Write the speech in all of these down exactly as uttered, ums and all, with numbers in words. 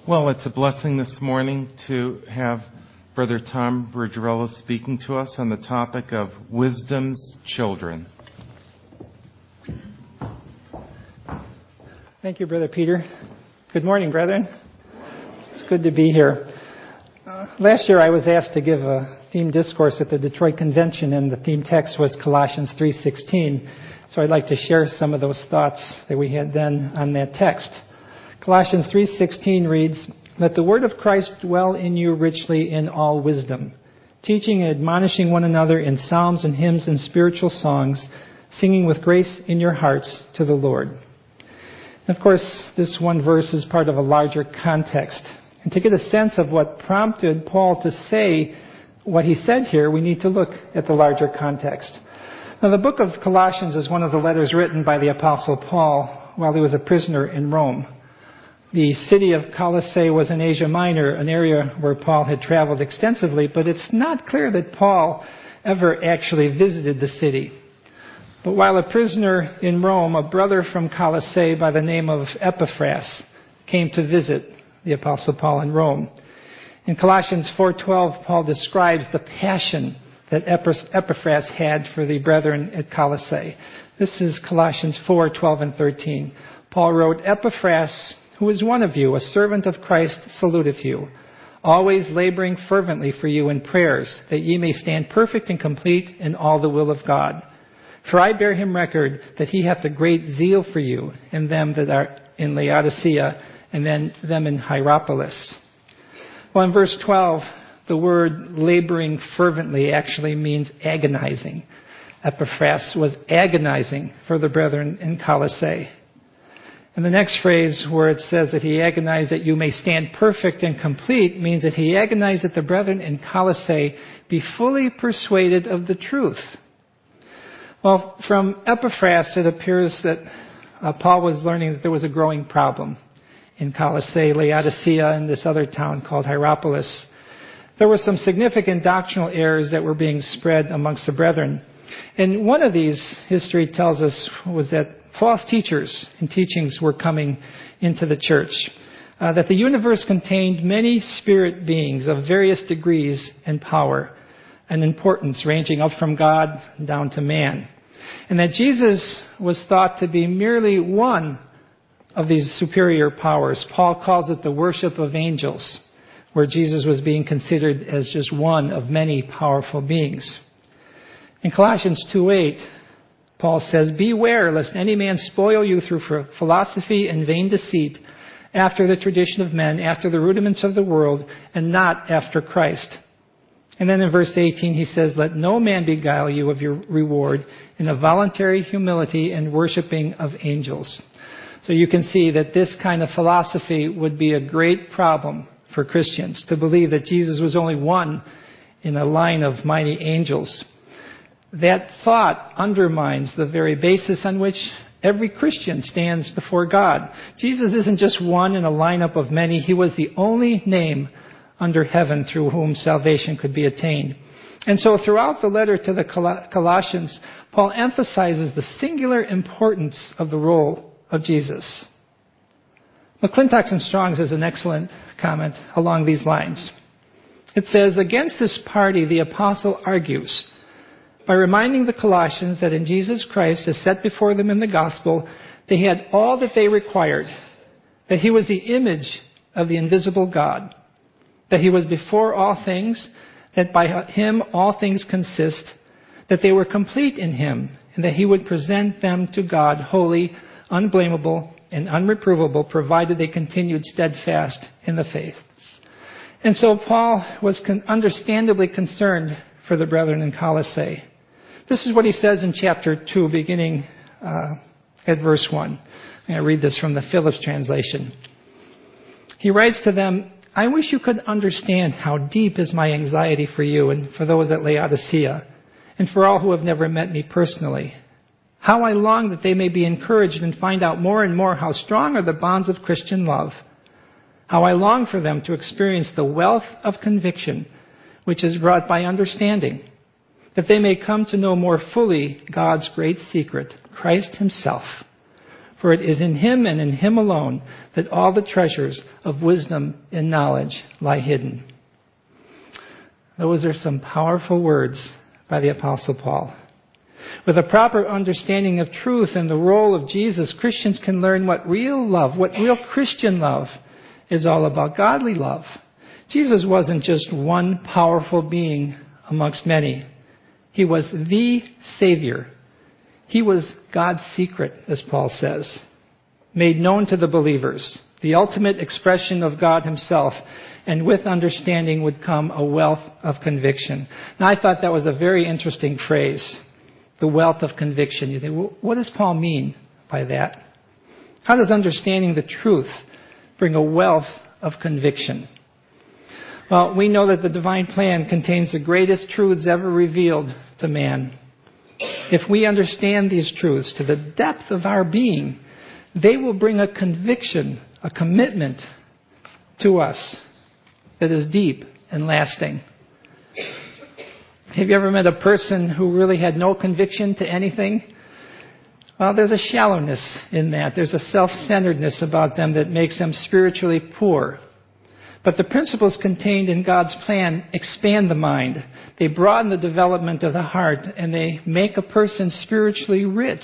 Well, it's a blessing this morning to have Brother Tom Bergerella speaking to us on the topic of wisdom's children. Thank you, Brother Peter. Good morning, brethren. It's good to be here. Uh, last year I was asked to give a theme discourse at the Detroit Convention, and the theme text was Colossians three sixteen. So I'd like to share some of those thoughts that we had then on that text. Colossians three sixteen reads, "Let the word of Christ dwell in you richly in all wisdom, teaching and admonishing one another in psalms and hymns and spiritual songs, singing with grace in your hearts to the Lord." And of course, this one verse is part of a larger context. And to get a sense of what prompted Paul to say what he said here, we need to look at the larger context. Now, the book of Colossians is one of the letters written by the Apostle Paul while he was a prisoner in Rome. The city of Colossae was in Asia Minor, an area where Paul had traveled extensively, but it's not clear that Paul ever actually visited the city. But while a prisoner in Rome, a brother from Colossae by the name of Epaphras came to visit the Apostle Paul in Rome. In Colossians four twelve, Paul describes the passion that Epaphras had for the brethren at Colossae. This is Colossians four twelve and thirteen. Paul wrote, "Epaphras, who is one of you, a servant of Christ, saluteth you, always laboring fervently for you in prayers, that ye may stand perfect and complete in all the will of God. For I bear him record that he hath a great zeal for you, and them that are in Laodicea, and then them in Hierapolis." Well, in verse twelve, the word laboring fervently actually means agonizing. Epaphras was agonizing for the brethren in Colossae. And the next phrase where it says that he agonized that you may stand perfect and complete means that he agonized that the brethren in Colossae be fully persuaded of the truth. Well, from Epaphras, it appears that uh, Paul was learning that there was a growing problem in Colossae, Laodicea, and this other town called Hierapolis. There were some significant doctrinal errors that were being spread amongst the brethren. And one of these, history tells us, was that false teachers and teachings were coming into the church. Uh, that the universe contained many spirit beings of various degrees and power and importance, ranging up from God down to man. And that Jesus was thought to be merely one of these superior powers. Paul calls it the worship of angels, where Jesus was being considered as just one of many powerful beings. In Colossians two eight, Paul says, "Beware lest any man spoil you through philosophy and vain deceit, after the tradition of men, after the rudiments of the world, and not after Christ." And then in verse eighteen he says, "Let no man beguile you of your reward in a voluntary humility and worshiping of angels." So you can see that this kind of philosophy would be a great problem for Christians, to believe that Jesus was only one in a line of mighty angels. That thought undermines the very basis on which every Christian stands before God. Jesus isn't just one in a lineup of many. He was the only name under heaven through whom salvation could be attained. And so throughout the letter to the Colossians, Paul emphasizes the singular importance of the role of Jesus. McClintock and Strong's has an excellent comment along these lines. It says, "Against this party, the apostle argues by reminding the Colossians that in Jesus Christ, as set before them in the gospel, they had all that they required, that he was the image of the invisible God, that he was before all things, that by him all things consist, that they were complete in him, and that he would present them to God holy, unblameable, and unreprovable, provided they continued steadfast in the faith." And so Paul was con- understandably concerned for the brethren in Colossae. This is what he says in chapter two, beginning uh, at verse one. I'm going to read this from the Phillips translation. He writes to them, "I wish you could understand how deep is my anxiety for you and for those at Laodicea, and for all who have never met me personally. How I long that they may be encouraged and find out more and more how strong are the bonds of Christian love. How I long for them to experience the wealth of conviction which is brought by understanding, that they may come to know more fully God's great secret, Christ himself, For it is in him and in him alone that all the treasures of wisdom and knowledge lie hidden. Those are some powerful words by the Apostle Paul. With a proper understanding of truth and the role of Jesus, Christians can learn what real love, what real Christian love is all about, godly love. Jesus wasn't just one powerful being amongst many. He was the Savior. He was God's secret, as Paul says, made known to the believers, the ultimate expression of God himself, and with understanding would come a wealth of conviction. Now, I thought that was a very interesting phrase, the wealth of conviction. You think, well, what does Paul mean by that? How does understanding the truth bring a wealth of conviction? Well, we know that the divine plan contains the greatest truths ever revealed to man. If we understand these truths to the depth of our being, they will bring a conviction, a commitment to us that is deep and lasting. Have you ever met a person who really had no conviction to anything? Well, there's a shallowness in that. There's a self-centeredness about them that makes them spiritually poor. But the principles contained in God's plan expand the mind. They broaden the development of the heart, and they make a person spiritually rich.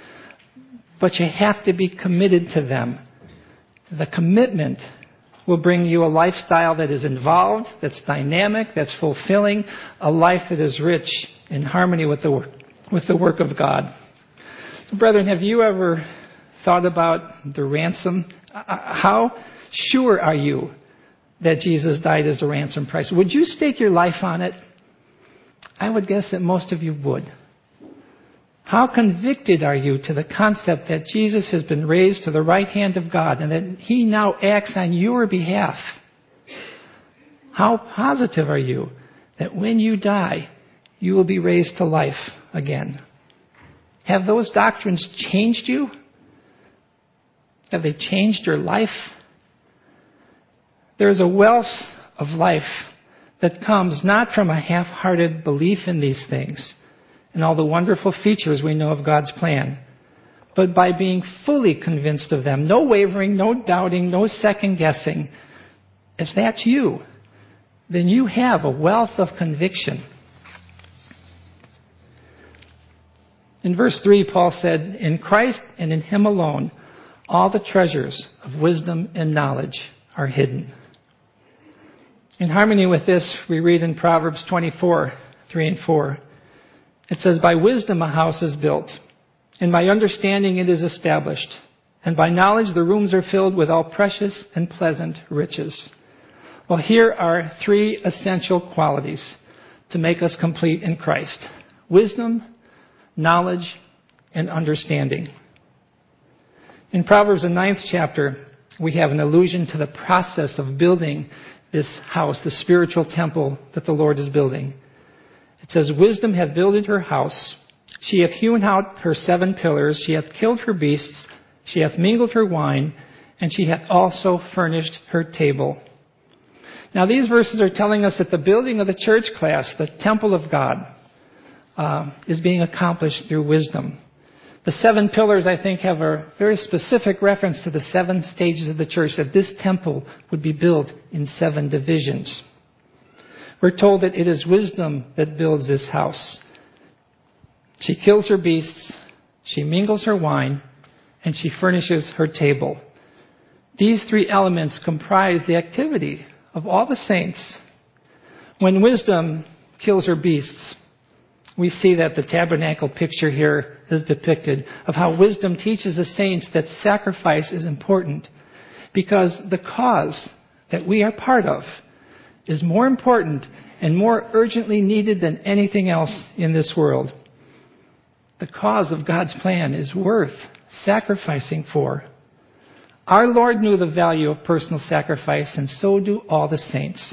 But you have to be committed to them. The commitment will bring you a lifestyle that is involved, that's dynamic, that's fulfilling, a life that is rich in harmony with the work, with the work of God. So, brethren, have you ever thought about the ransom? How sure are you that Jesus died as a ransom price? Would you stake your life on it? I would guess that most of you would. How convicted are you to the concept that Jesus has been raised to the right hand of God and that he now acts on your behalf? How positive are you that when you die, you will be raised to life again? Have those doctrines changed you? Have they changed your life? There is a wealth of life that comes not from a half-hearted belief in these things and all the wonderful features we know of God's plan, but by being fully convinced of them. No wavering, no doubting, no second-guessing. If that's you, then you have a wealth of conviction. In verse three, Paul said, "In Christ and in him alone, all the treasures of wisdom and knowledge are hidden." In harmony with this, we read in Proverbs twenty-four, three and four. It says, "By wisdom a house is built, and by understanding it is established, and by knowledge the rooms are filled with all precious and pleasant riches." Well, here are three essential qualities to make us complete in Christ: wisdom, knowledge, and understanding. In Proverbs, the ninth chapter, we have an allusion to the process of building this house, the spiritual temple that the Lord is building. It says, "Wisdom hath builded her house. She hath hewn out her seven pillars. She hath killed her beasts. She hath mingled her wine. And she hath also furnished her table." Now, these verses are telling us that the building of the church class, the temple of God, uh, is being accomplished through wisdom. The seven pillars, I think, have a very specific reference to the seven stages of the church, that this temple would be built in seven divisions. We're told that it is wisdom that builds this house. She kills her beasts, she mingles her wine, and she furnishes her table. These three elements comprise the activity of all the saints. When wisdom kills her beasts, we see that the tabernacle picture here is depicted of how wisdom teaches the saints that sacrifice is important because the cause that we are part of is more important and more urgently needed than anything else in this world. The cause of God's plan is worth sacrificing for. Our Lord knew the value of personal sacrifice, and so do all the saints.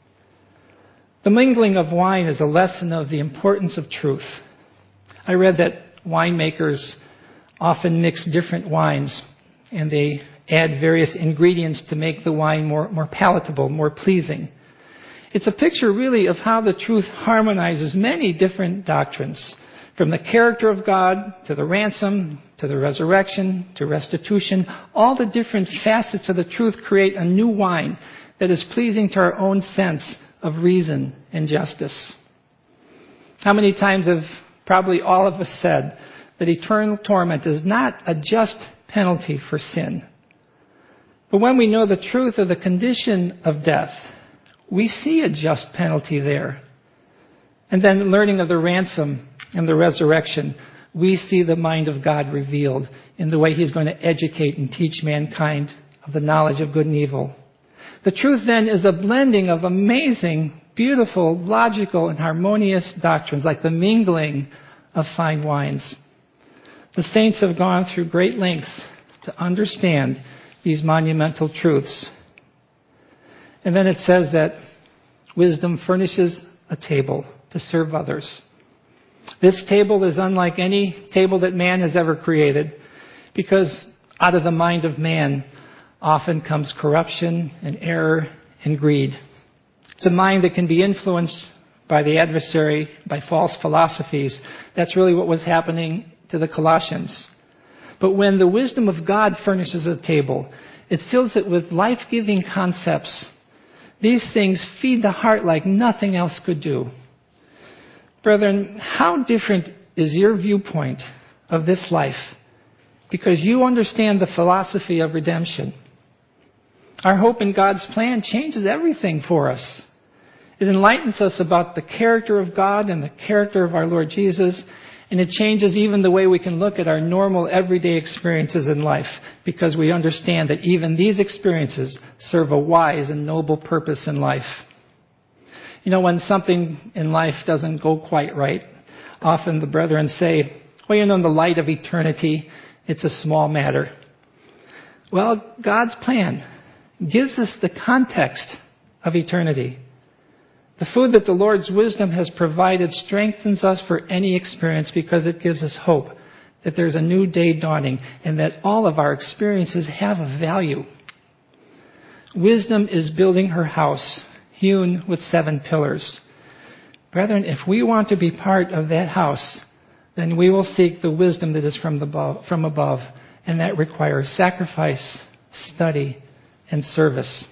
The mingling of wine is a lesson of the importance of truth. I read that winemakers often mix different wines, and they add various ingredients to make the wine more, more palatable, more pleasing. It's a picture really of how the truth harmonizes many different doctrines, From the character of God to the ransom, to the resurrection, to restitution, all the different facets of the truth create a new wine that is pleasing to our own sense of reason and justice. How many times have probably all of us said that eternal torment is not a just penalty for sin? But when we know the truth of the condition of death, we see a just penalty there. And then learning of the ransom and the resurrection, we see the mind of God revealed in the way He's going to educate and teach mankind of the knowledge of good and evil. The truth then is a blending of amazing, beautiful, logical, and harmonious doctrines, like the mingling of fine wines. The saints have gone through great lengths to understand these monumental truths. And then it says that wisdom furnishes a table to serve others. This table is unlike any table that man has ever created, because out of the mind of man often comes corruption and error and greed. It's a mind that can be influenced by the adversary, by false philosophies. That's really what was happening to the Colossians. But when the wisdom of God furnishes a table, it fills it with life-giving concepts. These things feed the heart like nothing else could do. Brethren, how different is your viewpoint of this life because you understand the philosophy of redemption? Our hope in God's plan changes everything for us. It enlightens us about the character of God and the character of our Lord Jesus, and it changes even the way we can look at our normal everyday experiences in life, because we understand that even these experiences serve a wise and noble purpose in life. You know, when something in life doesn't go quite right, often the brethren say, well, you know, in the light of eternity, it's a small matter. Well, God's plan gives us the context of eternity. The food that the Lord's wisdom has provided strengthens us for any experience because it gives us hope that there's a new day dawning and that all of our experiences have a value. Wisdom is building her house, hewn with seven pillars. Brethren, if we want to be part of that house, then we will seek the wisdom that is from above, from above, and that requires sacrifice, study, and service.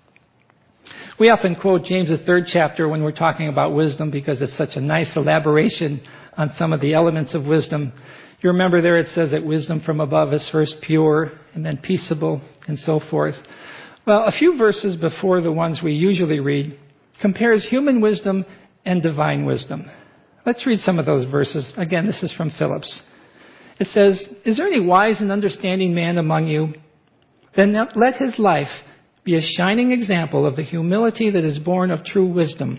We often quote James, the third chapter, when we're talking about wisdom because it's such a nice elaboration on some of the elements of wisdom. You remember there it says that wisdom from above is first pure and then peaceable and so forth. Well, a few verses before the ones we usually read compares human wisdom and divine wisdom. Let's read some of those verses. Again, this is from Phillips. It says, "Is there any wise and understanding man among you? Then let his life be a shining example of the humility that is born of true wisdom.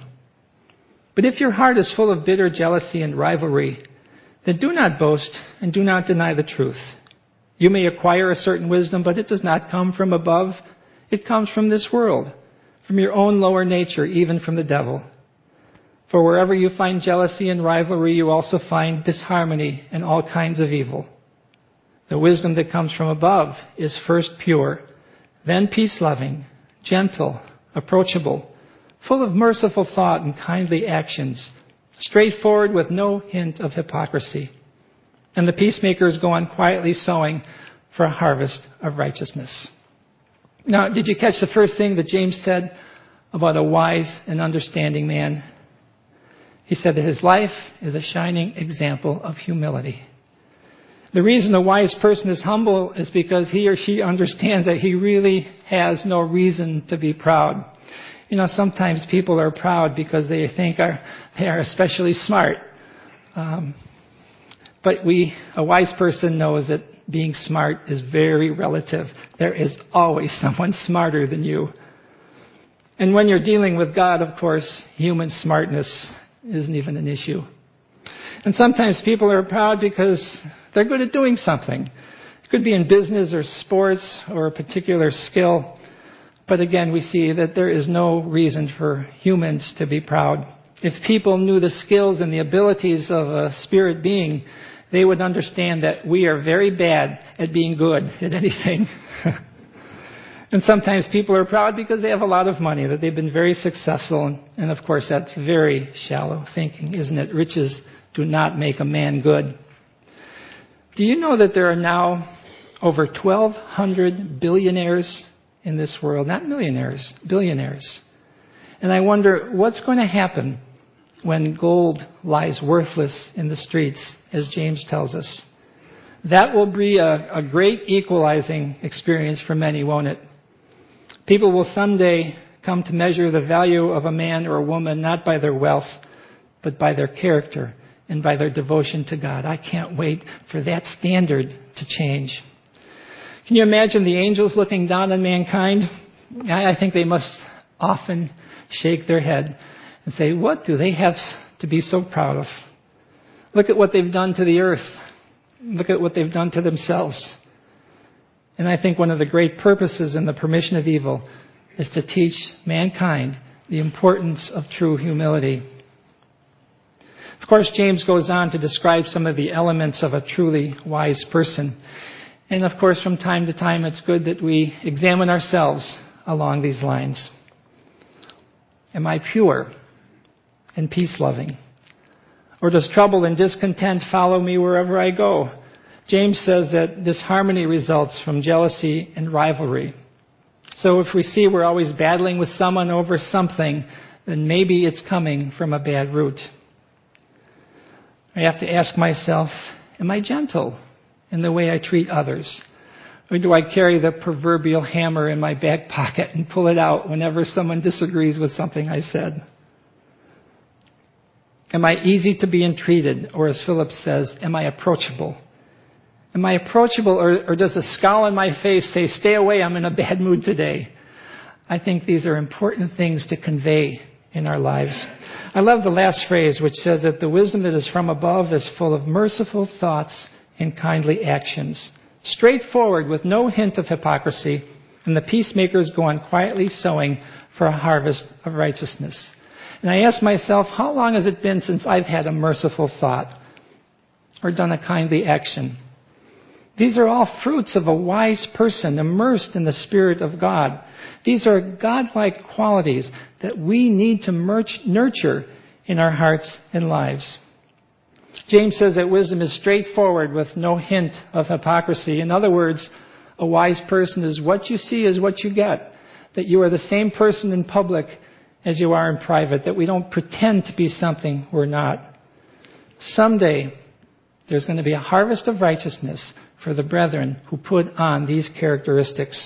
But if your heart is full of bitter jealousy and rivalry, then do not boast and do not deny the truth. You may acquire a certain wisdom, but it does not come from above. It comes from this world, from your own lower nature, even from the devil. For wherever you find jealousy and rivalry, you also find disharmony and all kinds of evil. The wisdom that comes from above is first pure, then peace-loving, gentle, approachable, full of merciful thought and kindly actions, straightforward with no hint of hypocrisy. And the peacemakers go on quietly sowing for a harvest of righteousness." Now, did you catch the first thing that James said about a wise and understanding man? He said that his life is a shining example of humility. The reason a wise person is humble is because he or she understands that he really has no reason to be proud. You know, sometimes people are proud because they think are, they are especially smart. Um, but we, a wise person knows that being smart is very relative. There is always someone smarter than you. And when you're dealing with God, of course, human smartness isn't even an issue. And sometimes people are proud because they're good at doing something. It could be in business or sports or a particular skill. But again, we see that there is no reason for humans to be proud. If people knew the skills and the abilities of a spirit being, they would understand that we are very bad at being good at anything. And sometimes people are proud because they have a lot of money, that they've been very successful. And, and of course, that's very shallow thinking, isn't it? Riches do not make a man good. Do you know that there are now over twelve hundred billionaires in this world? Not millionaires, billionaires. And I wonder what's going to happen when gold lies worthless in the streets, as James tells us. That will be a, a great equalizing experience for many, won't it? People will someday come to measure the value of a man or a woman not by their wealth, but by their character and by their devotion to God. I can't wait for that standard to change. Can you imagine the angels looking down on mankind? I think they must often shake their head and say, what do they have to be so proud of? Look at what they've done to the earth. Look at what they've done to themselves. And I think one of the great purposes in the permission of evil is to teach mankind the importance of true humility. Of course, James goes on to describe some of the elements of a truly wise person. And of course, from time to time, it's good that we examine ourselves along these lines. Am I pure and peace-loving? Or does trouble and discontent follow me wherever I go? James says that disharmony results from jealousy and rivalry. So if we see we're always battling with someone over something, then maybe it's coming from a bad root. I have to ask myself, am I gentle in the way I treat others? Or do I carry the proverbial hammer in my back pocket and pull it out whenever someone disagrees with something I said? Am I easy to be entreated? Or as Philip says, am I approachable? Am I approachable, or, or does a scowl on my face say, stay away, I'm in a bad mood today? I think these are important things to convey in our lives. I love the last phrase, which says that the wisdom that is from above is full of merciful thoughts and kindly actions, straightforward with no hint of hypocrisy, and the peacemakers go on quietly sowing for a harvest of righteousness. And I ask myself, how long has it been since I've had a merciful thought or done a kindly action? These are all fruits of a wise person immersed in the Spirit of God. These are godlike qualities that we need to nurture in our hearts and lives. James says that wisdom is straightforward with no hint of hypocrisy. In other words, a wise person is what you see is what you get. That you are the same person in public as you are in private. That we don't pretend to be something we're not. Someday, there's going to be a harvest of righteousness for the brethren who put on these characteristics.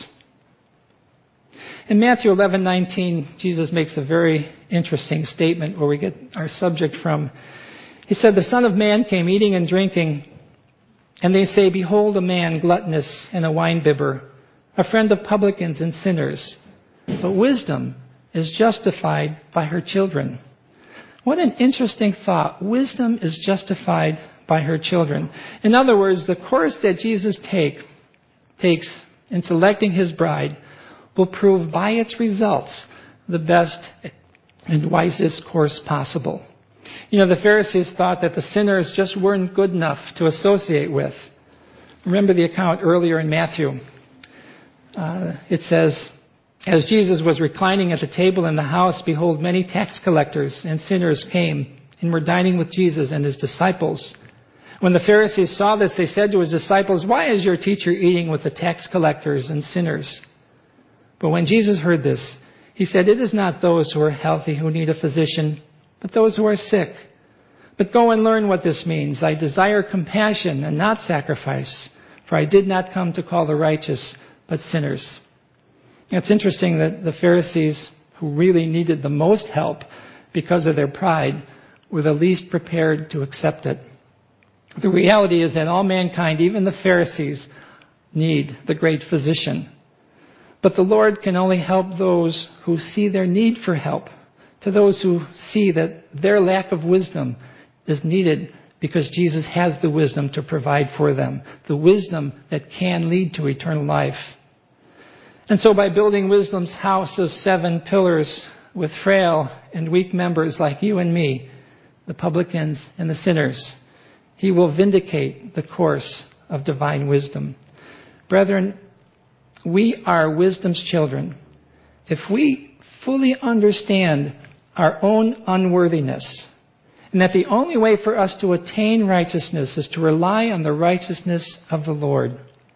In Matthew eleven nineteen, Jesus makes a very interesting statement where we get our subject from. He said, the Son of Man came eating and drinking, and they say, behold a man gluttonous and a winebibber, a friend of publicans and sinners. But wisdom is justified by her children. What an interesting thought. Wisdom is justified by her children. In other words, the course that Jesus take, takes in selecting his bride will prove by its results the best and wisest course possible. You know, the Pharisees thought that the sinners just weren't good enough to associate with. Remember the account earlier in Matthew. Uh, it says, as Jesus was reclining at the table in the house, behold, many tax collectors and sinners came and were dining with Jesus and his disciples. When the Pharisees saw this, they said to his disciples, why is your teacher eating with the tax collectors and sinners? But when Jesus heard this, he said, it is not those who are healthy who need a physician, but those who are sick. But go and learn what this means. I desire compassion and not sacrifice, for I did not come to call the righteous, but sinners. It's interesting that the Pharisees, who really needed the most help because of their pride, were the least prepared to accept it. The reality is that all mankind, even the Pharisees, need the great physician. But the Lord can only help those who see their need for help, to those who see that their lack of wisdom is needed because Jesus has the wisdom to provide for them, the wisdom that can lead to eternal life. And so by building wisdom's house of seven pillars with frail and weak members like you and me, the publicans and the sinners, he will vindicate the course of divine wisdom. Brethren, we are wisdom's children, if we fully understand our own unworthiness, and that the only way for us to attain righteousness is to rely on the righteousness of the Lord.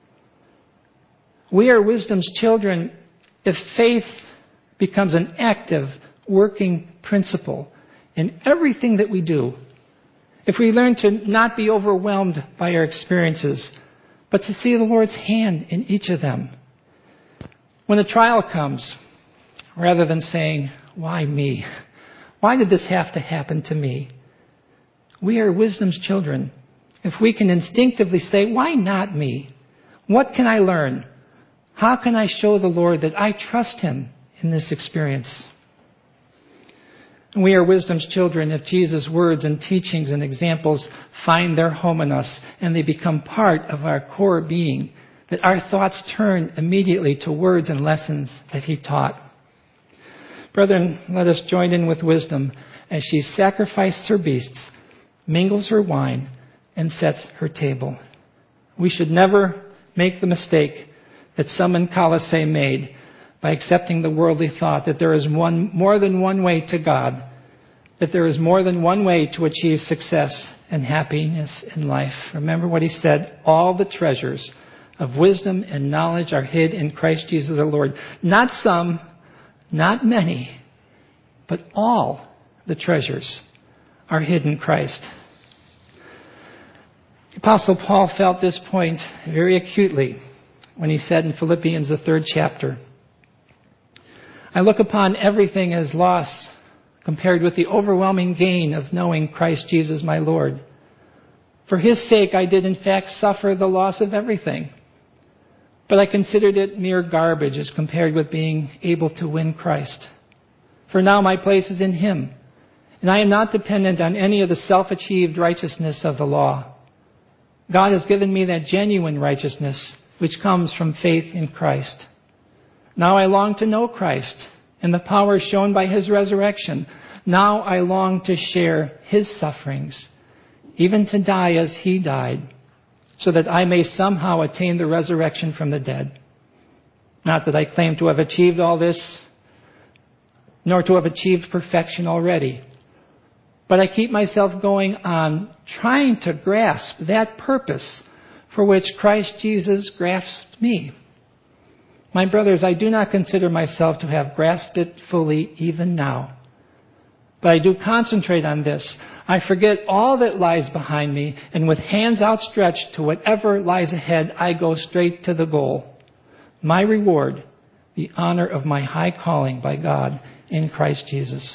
We are wisdom's children if faith becomes an active, working principle in everything that we do. If we learn to not be overwhelmed by our experiences, but to see the Lord's hand in each of them. When a trial comes, rather than saying, why me? Why did this have to happen to me? We are wisdom's children if we can instinctively say, why not me? What can I learn? How can I show the Lord that I trust Him in this experience? We are wisdom's children if Jesus' words and teachings and examples find their home in us and they become part of our core being, that our thoughts turn immediately to words and lessons that He taught. Brethren, let us join in with wisdom as she sacrificed her beasts, mingles her wine, and sets her table. We should never make the mistake that some in Colossae made by accepting the worldly thought that there is one, more than one way to God, that there is more than one way to achieve success and happiness in life. Remember what he said, all the treasures of wisdom and knowledge are hid in Christ Jesus the Lord. Not some, not many, but all the treasures are hid in Christ. The Apostle Paul felt this point very acutely when he said in Philippians, the third chapter, I look upon everything as loss compared with the overwhelming gain of knowing Christ Jesus my Lord. For His sake I did in fact suffer the loss of everything, but I considered it mere garbage as compared with being able to win Christ. For now my place is in Him, and I am not dependent on any of the self-achieved righteousness of the law. God has given me that genuine righteousness which comes from faith in Christ. Now I long to know Christ and the power shown by His resurrection. Now I long to share His sufferings, even to die as He died, so that I may somehow attain the resurrection from the dead. Not that I claim to have achieved all this, nor to have achieved perfection already, but I keep myself going on trying to grasp that purpose for which Christ Jesus grasped me. My brothers, I do not consider myself to have grasped it fully even now. But I do concentrate on this. I forget all that lies behind me, and with hands outstretched to whatever lies ahead, I go straight to the goal. My reward, the honor of my high calling by God in Christ Jesus.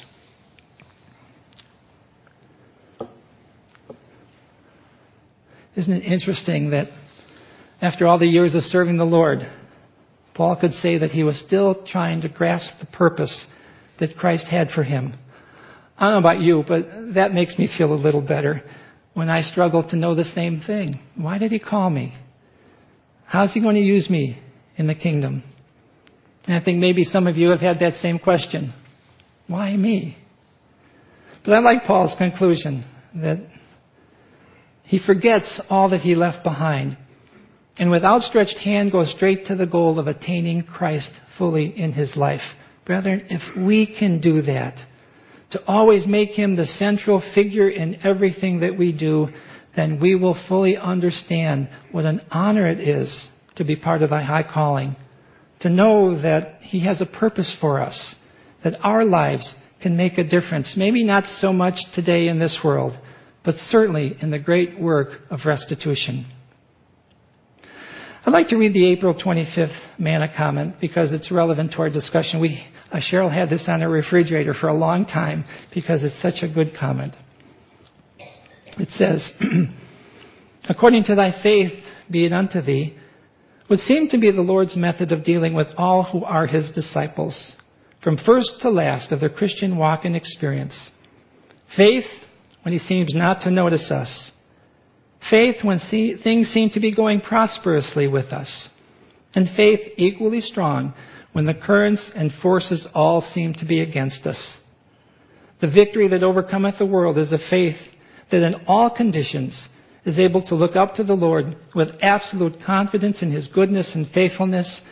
Isn't it interesting that after all the years of serving the Lord, Paul could say that he was still trying to grasp the purpose that Christ had for him. I don't know about you, but that makes me feel a little better when I struggle to know the same thing. Why did He call me? How's He going to use me in the kingdom? And I think maybe some of you have had that same question. Why me? But I like Paul's conclusion that he forgets all that he left behind, and with outstretched hand goes straight to the goal of attaining Christ fully in his life. Brethren, if we can do that, to always make Him the central figure in everything that we do, then we will fully understand what an honor it is to be part of Thy high calling, to know that He has a purpose for us, that our lives can make a difference, maybe not so much today in this world, but certainly in the great work of restitution. I'd like to read the April twenty-fifth manna comment because it's relevant to our discussion. We, uh, Cheryl had this on her refrigerator for a long time because it's such a good comment. It says, according to Thy faith be it unto Thee, would seem to be the Lord's method of dealing with all who are His disciples, from first to last of their Christian walk and experience. Faith when He seems not to notice us. Faith when see, things seem to be going prosperously with us. And faith equally strong when the currents and forces all seem to be against us. The victory that overcometh the world is the faith that in all conditions is able to look up to the Lord with absolute confidence in His goodness and faithfulness,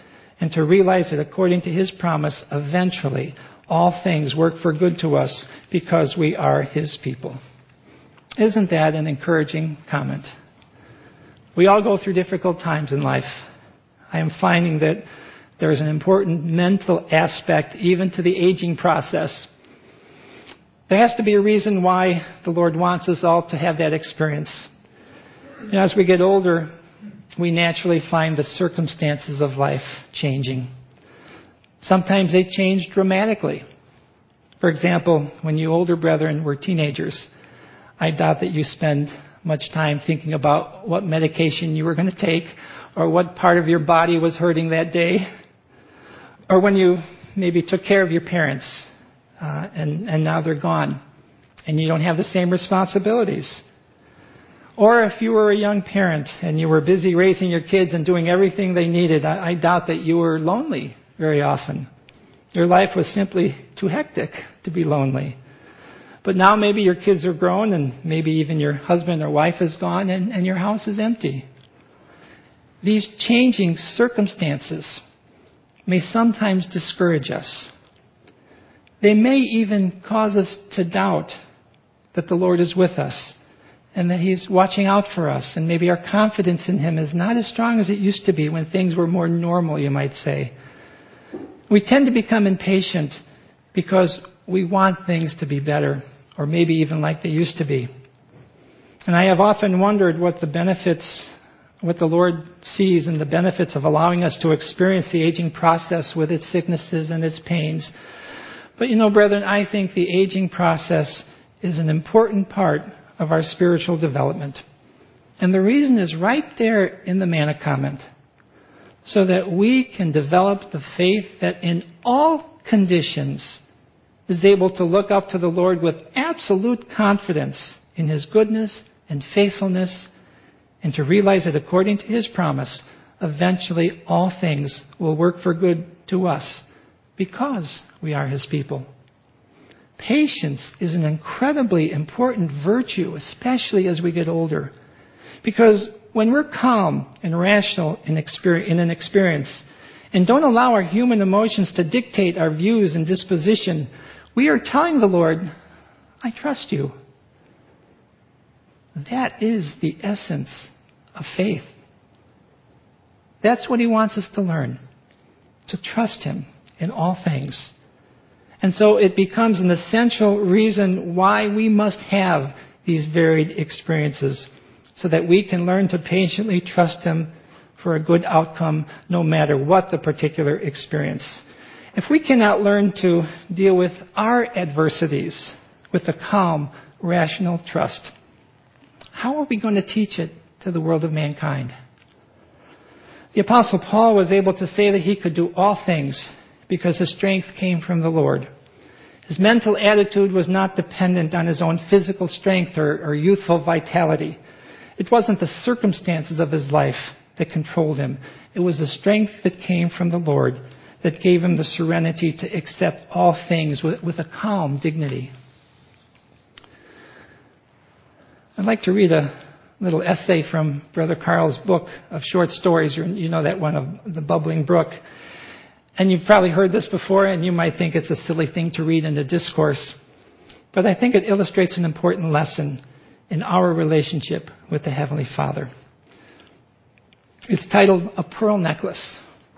and to realize that according to His promise, eventually all things work for good to us because we are His people. Isn't that an encouraging comment? We all go through difficult times in life. I am finding that there is an important mental aspect even to the aging process. There has to be a reason why the Lord wants us all to have that experience. You know, as we get older, we naturally find the circumstances of life changing. Sometimes they change dramatically. For example, when you older brethren were teenagers, I doubt that you spend much time thinking about what medication you were going to take or what part of your body was hurting that day. Or when you maybe took care of your parents uh, and, and now they're gone and you don't have the same responsibilities. Or if you were a young parent and you were busy raising your kids and doing everything they needed, I, I doubt that you were lonely very often. Your life was simply too hectic to be lonely. But now maybe your kids are grown and maybe even your husband or wife is gone and, and your house is empty. These changing circumstances may sometimes discourage us. They may even cause us to doubt that the Lord is with us and that He's watching out for us, and maybe our confidence in Him is not as strong as it used to be when things were more normal, you might say. We tend to become impatient because we want things to be better, or maybe even like they used to be. And I have often wondered what the benefits, what the Lord sees in the benefits of allowing us to experience the aging process with its sicknesses and its pains. But you know, brethren, I think the aging process is an important part of our spiritual development. And the reason is right there in the manna comment. So that we can develop the faith that in all conditions is able to look up to the Lord with absolute confidence in His goodness and faithfulness, and to realize that according to His promise, eventually all things will work for good to us because we are His people. Patience is an incredibly important virtue, especially as we get older. Because when we're calm and rational in, experience, in an experience and don't allow our human emotions to dictate our views and disposition, we are telling the Lord, I trust you. That is the essence of faith. That's what He wants us to learn, to trust Him in all things. And so it becomes an essential reason why we must have these varied experiences, so that we can learn to patiently trust Him for a good outcome no matter what the particular experience. If we cannot learn to deal with our adversities with a calm, rational trust, how are we going to teach it to the world of mankind? The Apostle Paul was able to say that he could do all things because his strength came from the Lord. His mental attitude was not dependent on his own physical strength or, or youthful vitality. It wasn't the circumstances of his life that controlled him. It was the strength that came from the Lord that gave him the serenity to accept all things with, with a calm dignity. I'd like to read a little essay from Brother Carl's book of short stories. You know that one of The Bubbling Brook. And you've probably heard this before, and you might think it's a silly thing to read in a discourse. But I think it illustrates an important lesson in our relationship with the Heavenly Father. It's titled A Pearl Necklace.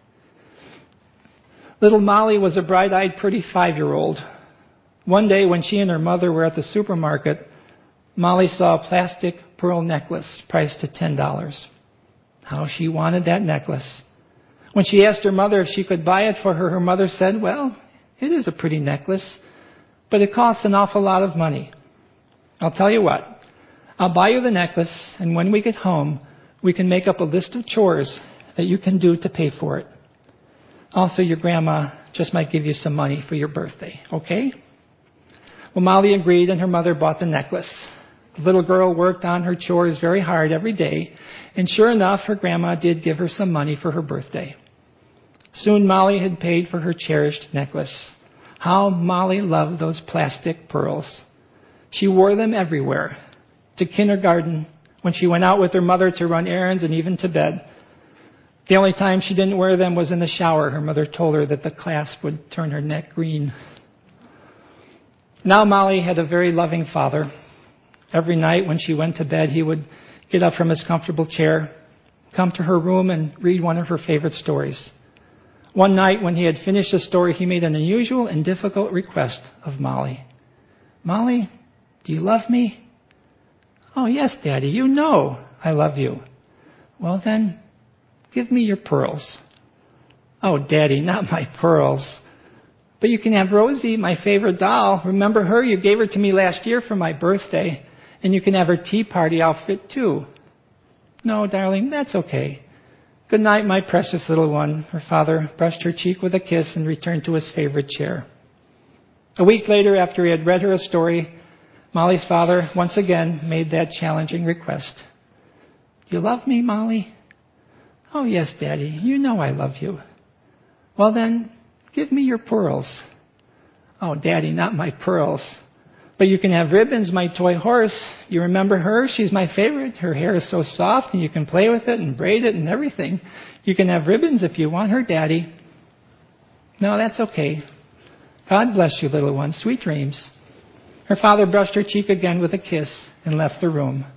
Little Molly was a bright-eyed, pretty five-year-old. One day when she and her mother were at the supermarket, Molly saw a plastic pearl necklace priced at ten dollars. How she wanted that necklace. When she asked her mother if she could buy it for her, her mother said, well, it is a pretty necklace, but it costs an awful lot of money. I'll tell you what, I'll buy you the necklace, and when we get home, we can make up a list of chores that you can do to pay for it. Also, your grandma just might give you some money for your birthday, okay? Well, Molly agreed, and her mother bought the necklace. The little girl worked on her chores very hard every day, and sure enough, her grandma did give her some money for her birthday. Soon Molly had paid for her cherished necklace. How Molly loved those plastic pearls. She wore them everywhere. To kindergarten, when she went out with her mother to run errands, and even to bed. The only time she didn't wear them was in the shower. Her mother told her that the clasp would turn her neck green. Now Molly had a very loving father. Every night when she went to bed, he would get up from his comfortable chair, come to her room, and read one of her favorite stories. One night when he had finished the story, he made an unusual and difficult request of Molly. "Molly, do you love me?" "Oh, yes, Daddy, you know I love you." "Well, then, give me your pearls." "Oh, Daddy, not my pearls." "But you can have Rosie, my favorite doll. Remember her? You gave her to me last year for my birthday. And you can have her tea party outfit, too." "No, darling, that's okay. Good night, my precious little one." Her father brushed her cheek with a kiss and returned to his favorite chair. A week later, after he had read her a story, Molly's father once again made that challenging request. "Do you love me, Molly?" "Oh, yes, Daddy. You know I love you." "Well, then, give me your pearls." "Oh, Daddy, not my pearls. But you can have Ribbons, my toy horse. You remember her? She's my favorite. Her hair is so soft and you can play with it and braid it and everything. You can have Ribbons if you want her, Daddy." "No, that's okay. God bless you, little one. Sweet dreams." Her father brushed her cheek again with a kiss and left the room.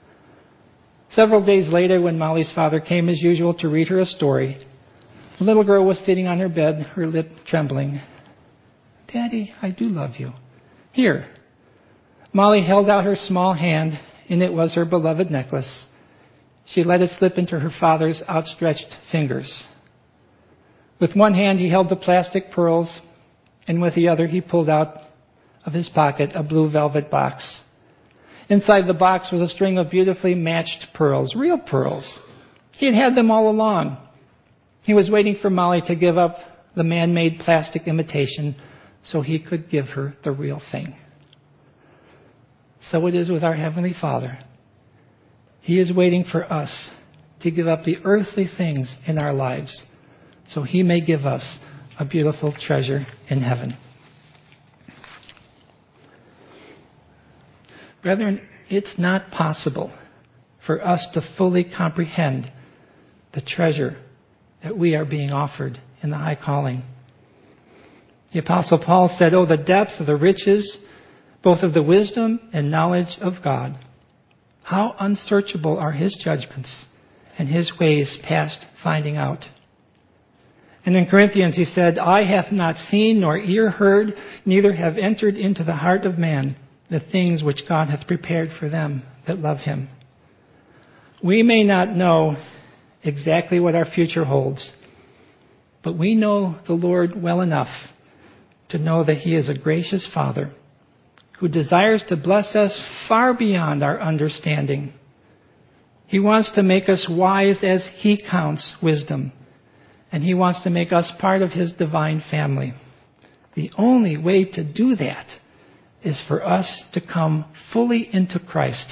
Several days later, when Molly's father came as usual to read her a story, the little girl was sitting on her bed, her lip trembling. "Daddy, I do love you. Here." Molly held out her small hand, and it was her beloved necklace. She let it slip into her father's outstretched fingers. With one hand, he held the plastic pearls, and with the other, he pulled out of his pocket a blue velvet box. Inside the box was a string of beautifully matched pearls, real pearls. He had had them all along. He was waiting for Molly to give up the man-made plastic imitation so he could give her the real thing. So it is with our Heavenly Father. He is waiting for us to give up the earthly things in our lives so He may give us a beautiful treasure in heaven. Brethren, it's not possible for us to fully comprehend the treasure that we are being offered in the high calling. The Apostle Paul said, "Oh, the depth of the riches, both of the wisdom and knowledge of God. How unsearchable are His judgments and His ways past finding out." And in Corinthians he said, "Eye hath not seen nor ear heard, neither have entered into the heart of man the things which God hath prepared for them that love Him." We may not know exactly what our future holds, but we know the Lord well enough to know that He is a gracious Father who desires to bless us far beyond our understanding. He wants to make us wise as He counts wisdom, and He wants to make us part of His divine family. The only way to do that is for us to come fully into Christ.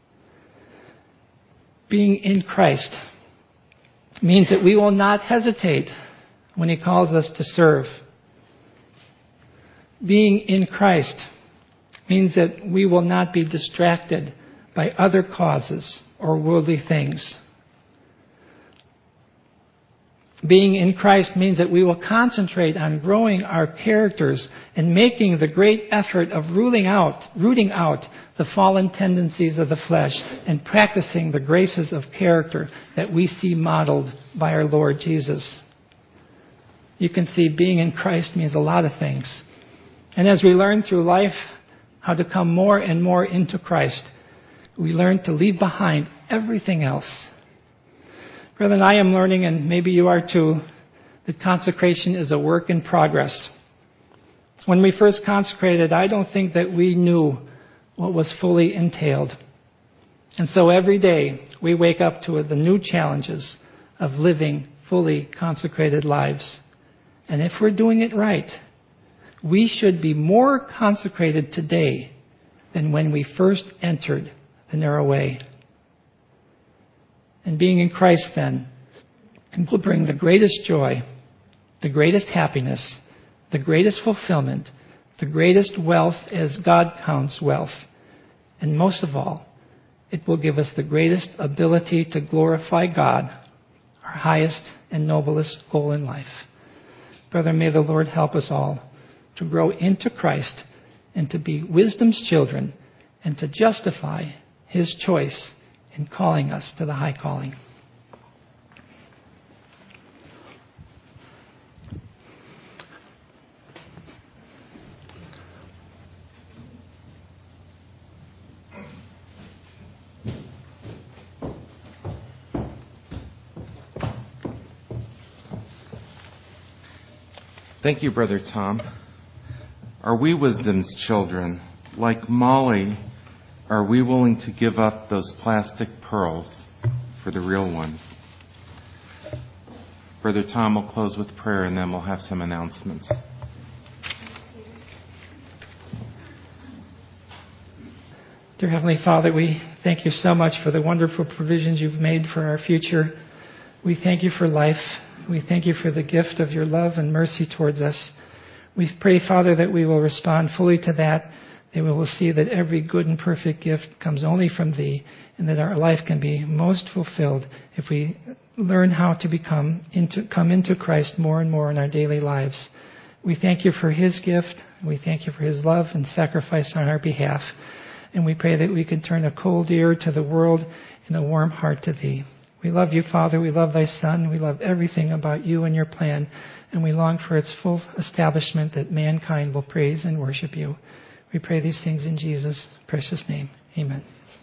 Being in Christ means that we will not hesitate when He calls us to serve. Being in Christ means that we will not be distracted by other causes or worldly things. Being in Christ means that we will concentrate on growing our characters and making the great effort of rooting out, rooting out the fallen tendencies of the flesh and practicing the graces of character that we see modeled by our Lord Jesus. You can see being in Christ means a lot of things. And as we learn through life how to come more and more into Christ, we learn to leave behind everything else. Brethren, I am learning, and maybe you are too, that consecration is a work in progress. When we first consecrated, I don't think that we knew what was fully entailed. And so every day we wake up to the new challenges of living fully consecrated lives. And if we're doing it right, we should be more consecrated today than when we first entered the narrow way. And being in Christ then will bring the greatest joy, the greatest happiness, the greatest fulfillment, the greatest wealth as God counts wealth. And most of all, it will give us the greatest ability to glorify God, our highest and noblest goal in life. Brother, may the Lord help us all to grow into Christ and to be wisdom's children and to justify His choice in calling us to the high calling. Thank you, Brother Tom. Are we wisdom's children? Like Molly, are we willing to give up those plastic pearls for the real ones? Brother Tom will close with prayer, and then we'll have some announcements. Dear Heavenly Father, we thank you so much for the wonderful provisions you've made for our future. We thank you for life. We thank you for the gift of your love and mercy towards us. We pray, Father, that we will respond fully to that, that we will see that every good and perfect gift comes only from Thee, and that our life can be most fulfilled if we learn how to become into, come into Christ more and more in our daily lives. We thank you for His gift. We thank you for His love and sacrifice on our behalf. And we pray that we can turn a cold ear to the world and a warm heart to Thee. We love you, Father. We love Thy Son. We love everything about you and your plan. And we long for its full establishment that mankind will praise and worship you. We pray these things in Jesus' precious name. Amen.